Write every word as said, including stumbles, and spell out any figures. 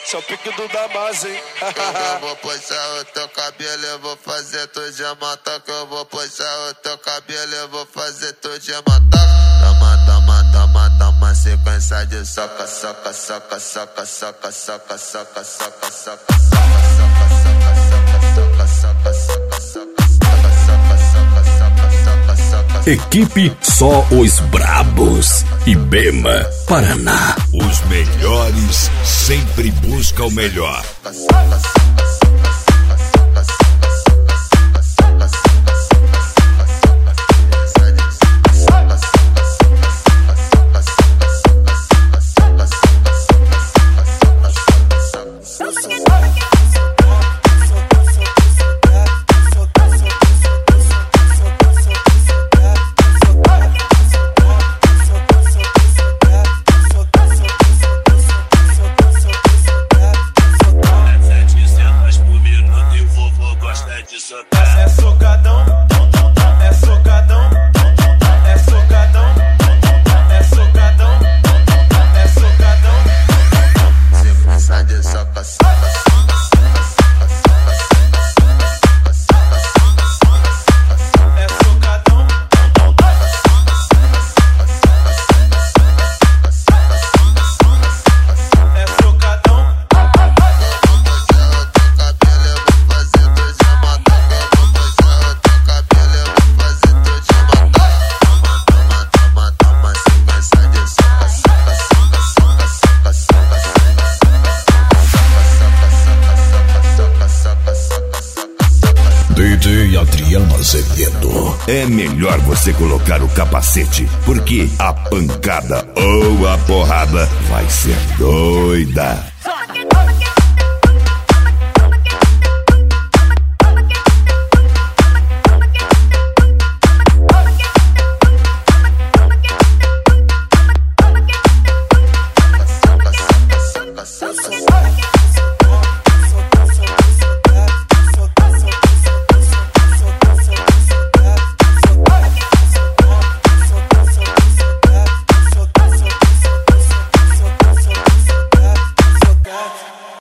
Esse é o pique do Damas, hein? Eu vou puxar o teu cabelo, eu vou fazer tu de matar. Que eu vou puxar o teu cabelo, eu vou fazer tu de matar. Toma, toma, toma, toma, sequência de soca, soca, soca, soca, soca, soca, soca, soca, soca, soca, Equipe Só os Brabos, Ibema, Paraná. Os melhores sempre buscam o melhor. É socadão, é socadão, é socadão, é socadão, é socadão. sequência de soca, soca, é socadão. É socadão. D J Adriano Azevedo. É melhor você colocar o capacete, porque a pancada ou a porrada vai ser doida.